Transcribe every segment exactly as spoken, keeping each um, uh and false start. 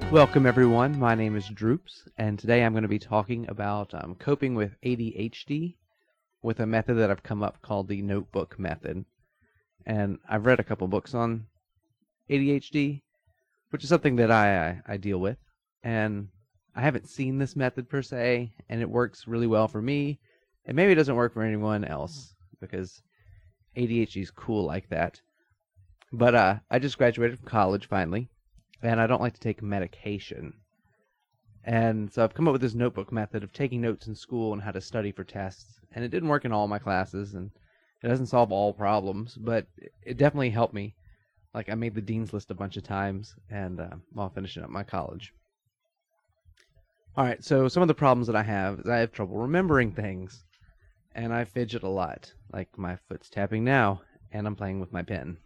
Welcome everyone, my name is Droops, and today I'm going to be talking about um, coping with A D H D with a method that I've come up called the notebook method. And I've read a couple books on A D H D, which is something that I, I, I deal with, and I haven't seen this method per se, and it works really well for me, and maybe it doesn't work for anyone else, because A D H D is cool like that. But uh, I just graduated from college finally, and I don't like to take medication. And so I've come up with this notebook method of taking notes in school and how to study for tests. And it didn't work in all my classes, and it doesn't solve all problems, but it definitely helped me. Like, I made the dean's list a bunch of times, and uh, while finishing up my college. All right, so some of the problems that I have is I have trouble remembering things, and I fidget a lot. Like, my foot's tapping now, and I'm playing with my pen.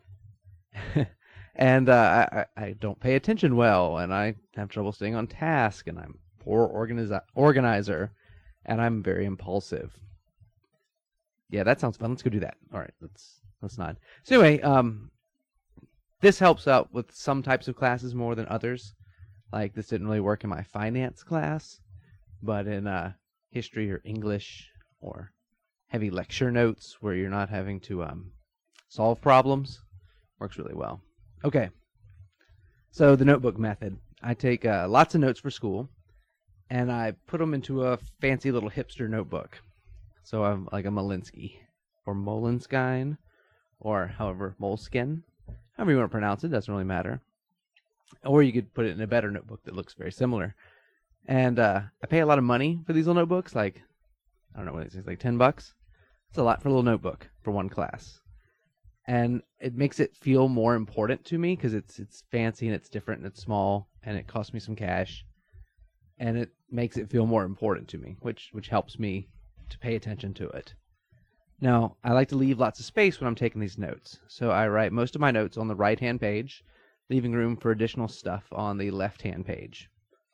And uh, I, I don't pay attention well, and I have trouble staying on task, and I'm a poor organiza- organizer, and I'm very impulsive. Yeah, that sounds fun. Let's go do that. All right, let's let's not. So anyway, um, this helps out with some types of classes more than others. Like, this didn't really work in my finance class, but in uh, history or English or heavy lecture notes where you're not having to um, solve problems, works really well. Okay, so the notebook method. I take uh, lots of notes for school, and I put them into a fancy little hipster notebook. So I'm like a Molinsky, or Molenskine, or however, Moleskin. However you want to pronounce it, doesn't really matter. Or you could put it in a better notebook that looks very similar. And uh, I pay a lot of money for these little notebooks, like, I don't know what it is, like ten bucks? It's a lot for a little notebook for one class. And it makes it feel more important to me because it's it's fancy and it's different and it's small and it costs me some cash, and it makes it feel more important to me, which which helps me to pay attention to it. Now, I like to leave lots of space when I'm taking these notes, so I write most of my notes on the right-hand page, leaving room for additional stuff on the left-hand page.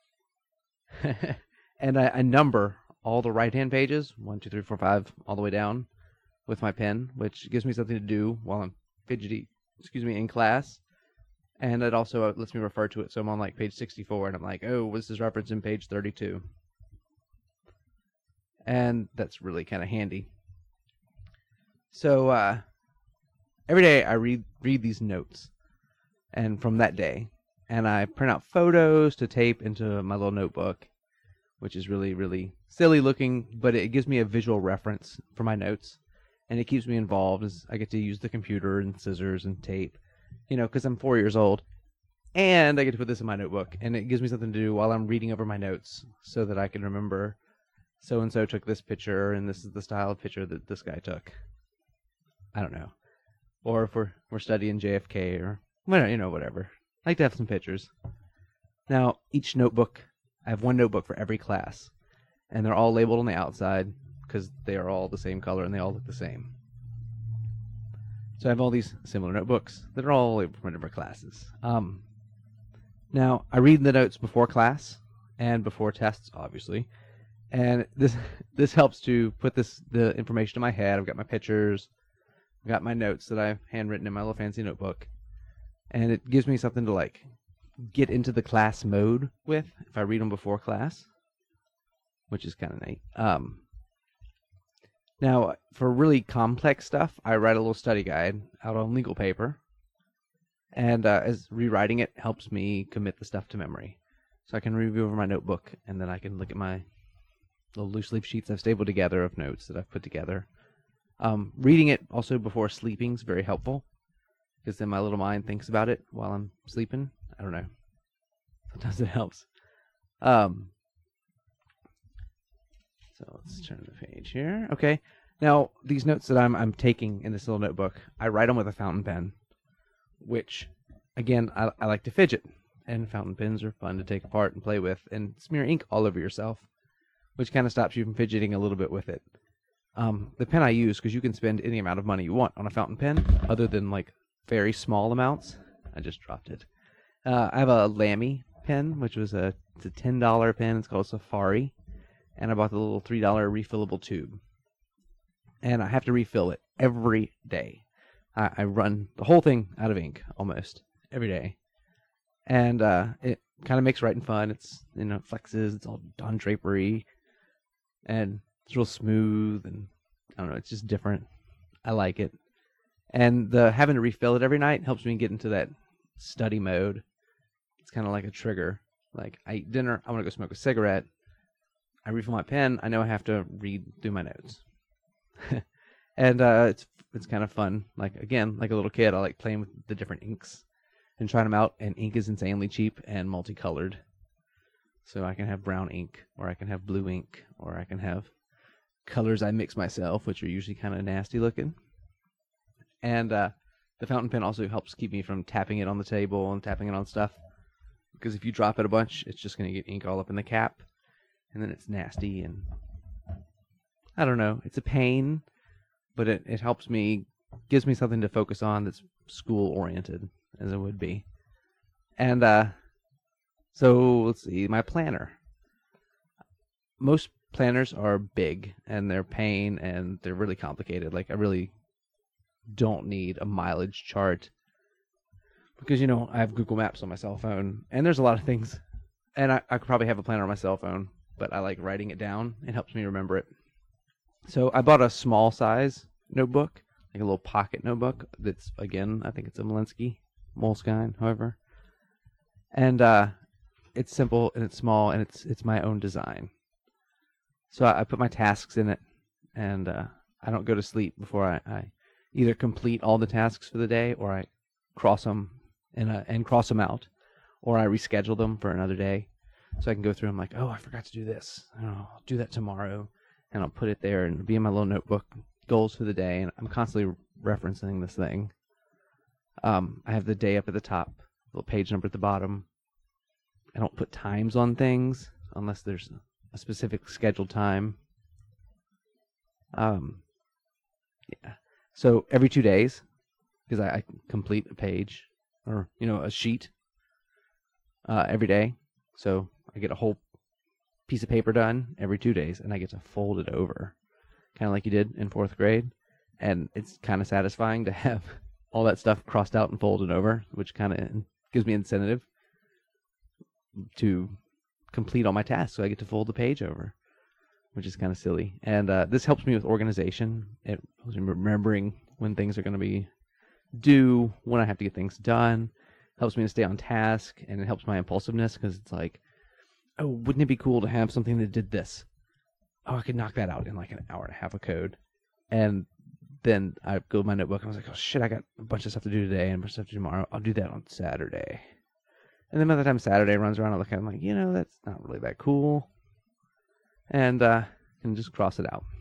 And I, I number all the right-hand pages, one, two, three, four, five, all the way down, with my pen, which gives me something to do while I'm fidgety, excuse me, in class. And it also lets me refer to it. So I'm on like page sixty-four, and I'm like, oh, this is referencing page thirty-two. And that's really kind of handy. So uh, every day I read read these notes, and from that day, and I print out photos to tape into my little notebook, which is really, really silly looking, but it gives me a visual reference for my notes. And it keeps me involved as I get to use the computer and scissors and tape, you know, because I'm four years old. And I get to put this in my notebook, and it gives me something to do while I'm reading over my notes so that I can remember so-and-so took this picture, and this is the style of picture that this guy took. I don't know. Or if we're, we're studying J F K or, well, you know, whatever. I like to have some pictures. Now, each notebook, I have one notebook for every class, and they're all labeled on the outside, because they are all the same color and they all look the same. So I have all these similar notebooks that are all labeled for different classes. Um, now, I read the notes before class and before tests, obviously. And this this helps to put this the information in my head. I've got my pictures, I've got my notes that I've handwritten in my little fancy notebook. And it gives me something to, like, get into the class mode with if I read them before class, which is kind of neat. Um, Now, for really complex stuff, I write a little study guide out on legal paper, and uh, as rewriting it helps me commit the stuff to memory. So I can review over my notebook, and then I can look at my little loose leaf sheets I've stapled together of notes that I've put together. Um, reading it also before sleeping is very helpful, because then my little mind thinks about it while I'm sleeping. I don't know. Sometimes it helps. Um, So let's turn the page here. Okay. Now, these notes that I'm I'm taking in this little notebook, I write them with a fountain pen, which, again, I, I like to fidget. And fountain pens are fun to take apart and play with and smear ink all over yourself, which kind of stops you from fidgeting a little bit with it. Um, the pen I use, because you can spend any amount of money you want on a fountain pen, other than, like, very small amounts. I just dropped it. Uh, I have a Lamy pen, which was a, it's a ten dollar pen. It's called Safari. And I bought the little three dollar refillable tube. And I have to refill it every day. I, I run the whole thing out of ink, almost, every day. And uh, it kind of makes writing fun. It's, you know, it flexes. It's all Don Drapery, and it's real smooth, and I don't know. It's just different. I like it, and the having to refill it every night helps me get into that study mode. It's kind of like a trigger. Like, I eat dinner, I want to go smoke a cigarette. I refill my pen. I know I have to read through my notes, and uh, it's it's kind of fun. Like, again, like a little kid, I like playing with the different inks and trying them out. And ink is insanely cheap and multicolored, so I can have brown ink, or I can have blue ink, or I can have colors I mix myself, which are usually kind of nasty looking. And uh, the fountain pen also helps keep me from tapping it on the table and tapping it on stuff, because if you drop it a bunch, it's just going to get ink all up in the cap, and then it's nasty, and I don't know. It's a pain, but it, it helps me, gives me something to focus on that's school-oriented, as it would be. And uh, so, let's see, my planner. Most planners are big, and they're pain, and they're really complicated. Like, I really don't need a mileage chart, because, you know, I have Google Maps on my cell phone, and there's a lot of things, and I, I could probably have a planner on my cell phone, but I like writing it down. It helps me remember it. So I bought a small size notebook, like a little pocket notebook that's, again, I think it's a Malinsky, Moleskine, however. And uh, it's simple, and it's small, and it's it's my own design. So I, I put my tasks in it, and uh, I don't go to sleep before I, I either complete all the tasks for the day, or I cross them and, uh, and cross them out, or I reschedule them for another day. So I can go through, I'm like, oh, I forgot to do this. Oh, I'll do that tomorrow. And I'll put it there and be in my little notebook, goals for the day. And I'm constantly referencing this thing. Um, I have the day up at the top, little page number at the bottom. I don't put times on things unless there's a specific scheduled time. Um, yeah. So every two days, because I, I complete a page or, you know, a sheet uh, every day. So I get a whole piece of paper done every two days, and I get to fold it over, kind of like you did in fourth grade. And it's kind of satisfying to have all that stuff crossed out and folded over, which kind of gives me incentive to complete all my tasks. So I get to fold the page over, which is kind of silly. And uh, this helps me with organization. It helps me remembering when things are going to be due, when I have to get things done. Helps me to stay on task, and it helps my impulsiveness, because it's like, oh, wouldn't it be cool to have something that did this? Oh, I could knock that out in like an hour and a half of code. And then I go to my notebook, and I was like, oh shit, I got a bunch of stuff to do today and a bunch of stuff to do tomorrow. I'll do that on Saturday. And then by the time Saturday runs around, I look at it, I'm like, you know, that's not really that cool. And uh, can just cross it out.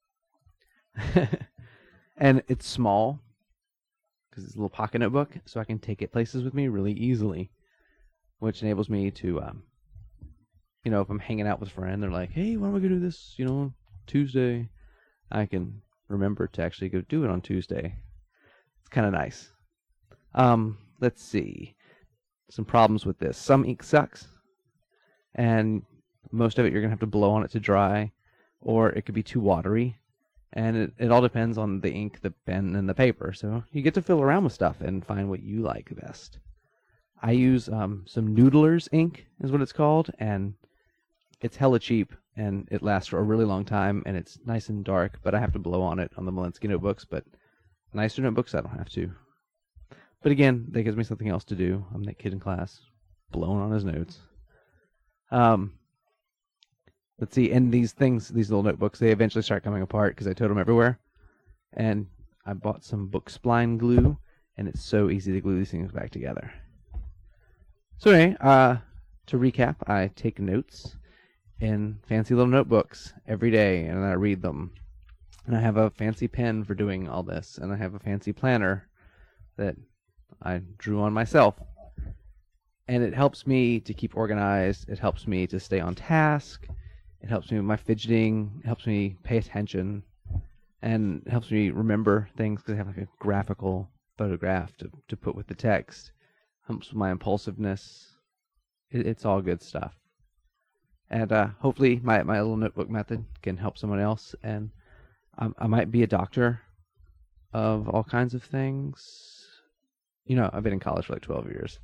And it's small, because it's a little pocket notebook, so I can take it places with me really easily, which enables me to, um, you know, if I'm hanging out with a friend, they're like, hey, why don't we go do this, you know, Tuesday? I can remember to actually go do it on Tuesday. It's kind of nice. Um, let's see. Some problems with this. Some ink sucks, and most of it you're going to have to blow on it to dry, or it could be too watery. And it, it all depends on the ink, the pen, and the paper. So you get to fill around with stuff and find what you like best. I use um, some Noodler's ink, is what it's called, and it's hella cheap, and it lasts for a really long time, and it's nice and dark, but I have to blow on it on the Malinsky notebooks, but nicer notebooks, I don't have to. But again, that gives me something else to do. I'm that kid in class, blowing on his notes. Um... Let's see, and these things, these little notebooks, they eventually start coming apart because I tote them everywhere. And I bought some book spline glue, and it's so easy to glue these things back together. So anyway, uh, to recap, I take notes in fancy little notebooks every day, and I read them. And I have a fancy pen for doing all this, and I have a fancy planner that I drew on myself. And it helps me to keep organized. It helps me to stay on task. It helps me with my fidgeting. It helps me pay attention. And it helps me remember things because I have like a graphical photograph to, to put with the text. Helps with my impulsiveness. It, it's all good stuff. And uh, hopefully my, my little notebook method can help someone else. And I, I might be a doctor of all kinds of things. You know, I've been in college for like twelve years.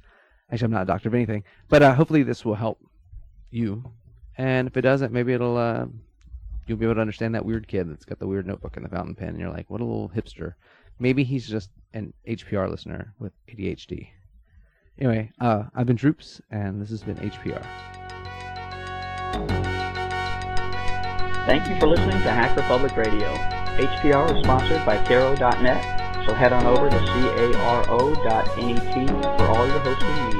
Actually, I'm not a doctor of anything, but uh, hopefully this will help you. And if it doesn't, maybe it'll uh, you'll be able to understand that weird kid that's got the weird notebook and the fountain pen. And you're like, what a little hipster. Maybe he's just an H P R listener with A D H D. Anyway, uh, I've been Droops, and this has been H P R. Thank you for listening to Hacker Public Radio. H P R is sponsored by Caro dot net, so head on over to caro dot net for all your hosting needs.